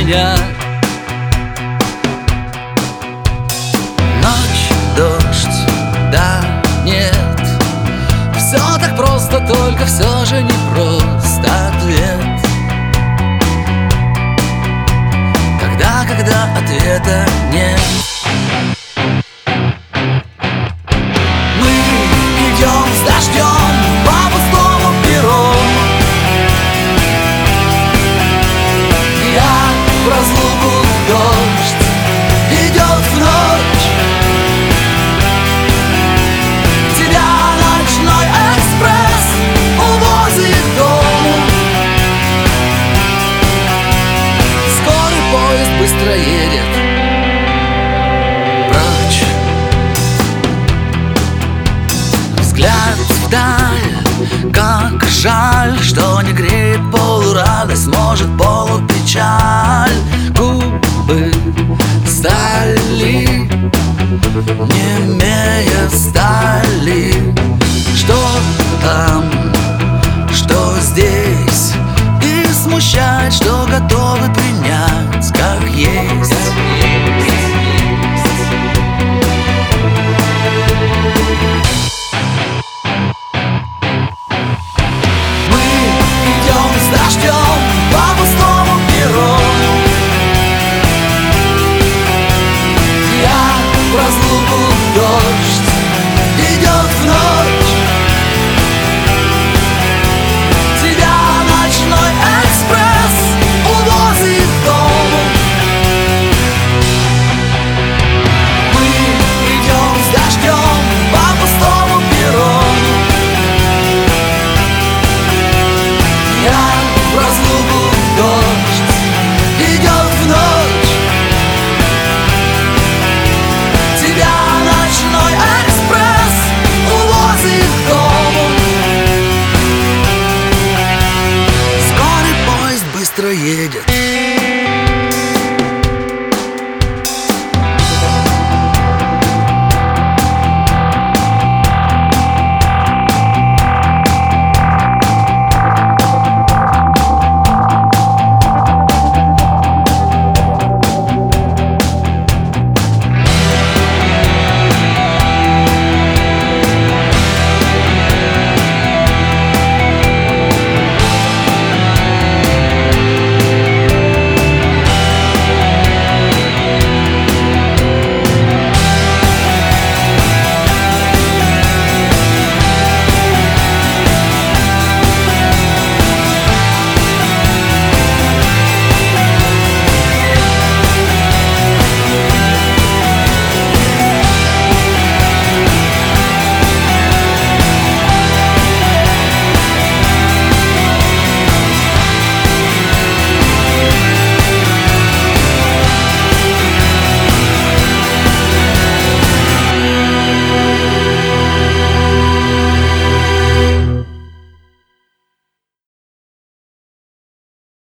меня. Ночь, дождь, да, нет, все так просто, только все же не просто ответ. Когда ответа нет, мы идем с дождем по пустому перу. Я в разлуку, дождь идет в ночь. Тебя ночной экспресс увозит в дом. Скорый поезд быстро едет прочь. Взгляд вдаль, как жаль, что не греет полурадость, может полупечаль. Губы стали, немея стали. Что там, что здесь, и смущает, что готовы принять как есть. Мы идем с дождем